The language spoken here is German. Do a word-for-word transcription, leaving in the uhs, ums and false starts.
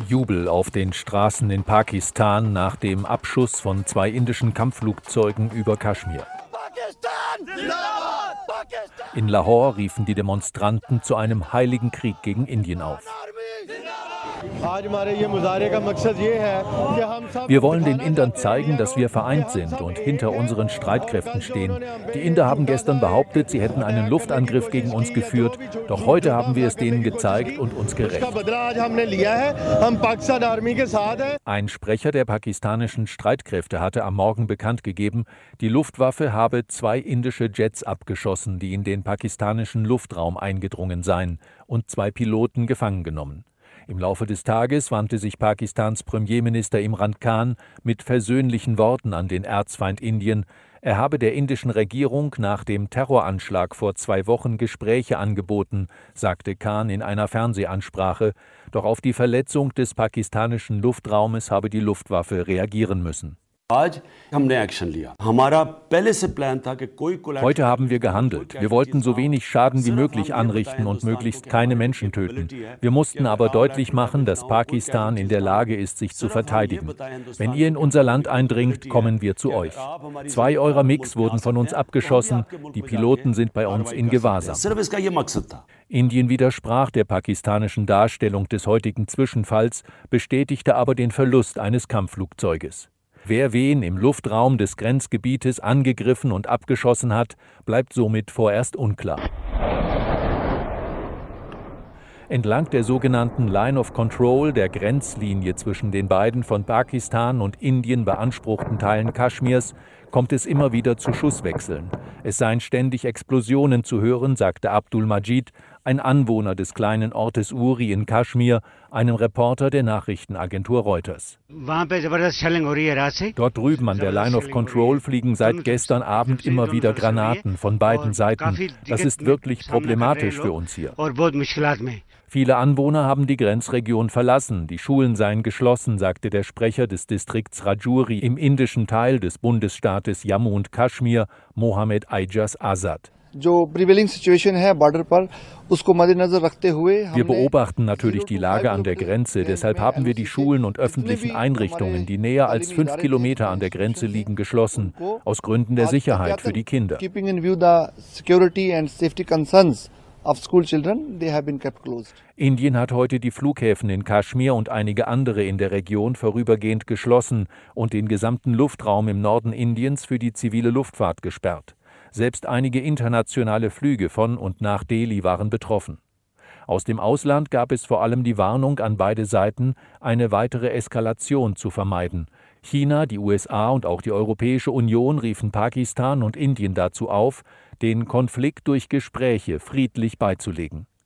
Jubel auf den Straßen in Pakistan nach dem Abschuss von zwei indischen Kampfflugzeugen über Kaschmir. In Lahore riefen die Demonstranten zu einem heiligen Krieg gegen Indien auf. Wir wollen den Indern zeigen, dass wir vereint sind und hinter unseren Streitkräften stehen. Die Inder haben gestern behauptet, sie hätten einen Luftangriff gegen uns geführt. Doch heute haben wir es denen gezeigt und uns gerecht. Ein Sprecher der pakistanischen Streitkräfte hatte am Morgen bekannt gegeben, die Luftwaffe habe zwei indische Jets abgeschossen, die in den pakistanischen Luftraum eingedrungen seien, und zwei Piloten gefangen genommen. Im Laufe des Tages wandte sich Pakistans Premierminister Imran Khan mit versöhnlichen Worten an den Erzfeind Indien. Er habe der indischen Regierung nach dem Terroranschlag vor zwei Wochen Gespräche angeboten, sagte Khan in einer Fernsehansprache. Doch auf die Verletzung des pakistanischen Luftraumes habe die Luftwaffe reagieren müssen. Heute haben wir gehandelt. Wir wollten so wenig Schaden wie möglich anrichten und möglichst keine Menschen töten. Wir mussten aber deutlich machen, dass Pakistan in der Lage ist, sich zu verteidigen. Wenn ihr in unser Land eindringt, kommen wir zu euch. Zwei eurer MiGs wurden von uns abgeschossen. Die Piloten sind bei uns in Gewahrsam. Indien widersprach der pakistanischen Darstellung des heutigen Zwischenfalls, bestätigte aber den Verlust eines Kampfflugzeuges. Wer wen im Luftraum des Grenzgebietes angegriffen und abgeschossen hat, bleibt somit vorerst unklar. Entlang der sogenannten Line of Control, der Grenzlinie zwischen den beiden von Pakistan und Indien beanspruchten Teilen Kaschmirs, kommt es immer wieder zu Schusswechseln. Es seien ständig Explosionen zu hören, sagte Abdul Majid, ein Anwohner des kleinen Ortes Uri in Kaschmir, einem Reporter der Nachrichtenagentur Reuters. Dort drüben an der Line of Control fliegen seit gestern Abend immer wieder Granaten von beiden Seiten. Das ist wirklich problematisch für uns hier. Viele Anwohner haben die Grenzregion verlassen. Die Schulen seien geschlossen, sagte der Sprecher des Distrikts Rajouri im indischen Teil des Bundesstaates Jammu und Kaschmir, Mohammed Aijaz Azad. Wir beobachten natürlich die Lage an der Grenze, deshalb haben wir die Schulen und öffentlichen Einrichtungen, die näher als fünf Kilometer an der Grenze liegen, geschlossen, aus Gründen der Sicherheit für die Kinder. Indien hat heute die Flughäfen in Kaschmir und einige andere in der Region vorübergehend geschlossen und den gesamten Luftraum im Norden Indiens für die zivile Luftfahrt gesperrt. Selbst einige internationale Flüge von und nach Delhi waren betroffen. Aus dem Ausland gab es vor allem die Warnung an beide Seiten, eine weitere Eskalation zu vermeiden. China, die U S A und auch die Europäische Union riefen Pakistan und Indien dazu auf, den Konflikt durch Gespräche friedlich beizulegen.